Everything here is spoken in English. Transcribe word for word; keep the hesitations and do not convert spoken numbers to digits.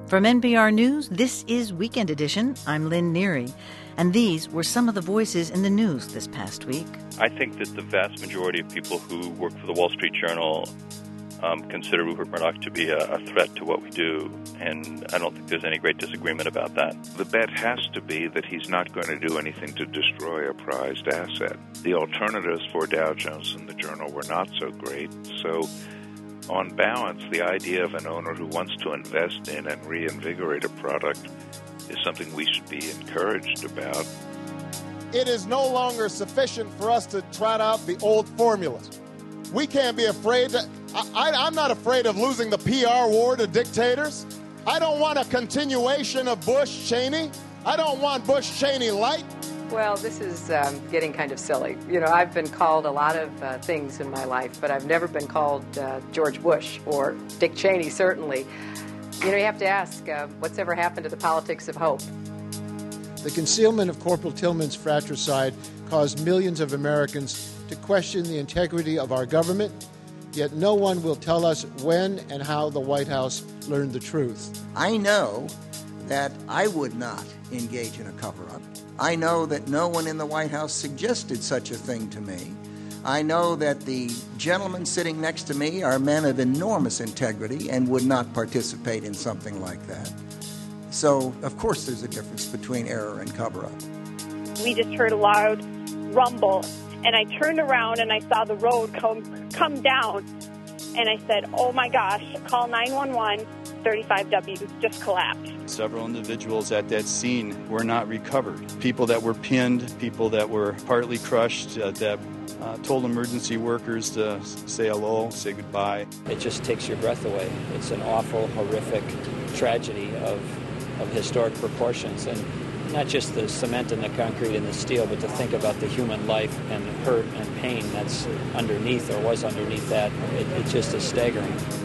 From N P R News, this is Weekend Edition. I'm Lynn Neary, and these were some of the voices in the news this past week. I think that the vast majority of people who work for the Wall Street Journal um, consider Rupert Murdoch to be a, a threat to what we do, and I don't think there's any great disagreement about that. The bet has to be that he's not going to do anything to destroy a prized asset. The alternatives for Dow Jones and the Journal were not so great, so on balance, the idea of an owner who wants to invest in and reinvigorate a product is something we should be encouraged about. It is no longer sufficient for us to trot out the old formulas. We can't be afraid to, I, I'm not afraid of losing the P R war to dictators. I don't want a continuation of Bush-Cheney. I don't want Bush-Cheney light. Well, this is um, getting kind of silly. You know, I've been called a lot of uh, things in my life, but I've never been called uh, George Bush or Dick Cheney, certainly. You know, you have to ask, uh, what's ever happened to the politics of hope? The concealment of Corporal Tillman's fratricide caused millions of Americans to question the integrity of our government, yet no one will tell us when and how the White House learned the truth. I know that I would not engage in a cover-up. I know that no one in the White House suggested such a thing to me. I know that the gentlemen sitting next to me are men of enormous integrity and would not participate in something like that. So, of course, there's a difference between error and cover-up. We just heard a loud rumble, and I turned around and I saw the road come come down, and I said, oh my gosh, call nine one one, thirty-five W just collapsed. Several individuals at that scene were not recovered. People that were pinned, people that were partly crushed, uh, that uh, told emergency workers to say hello, say goodbye. It just takes your breath away. It's an awful, horrific tragedy of, of historic proportions. And not just the cement and the concrete and the steel, but to think about the human life and hurt and pain that's underneath or was underneath that, it, it just is staggering.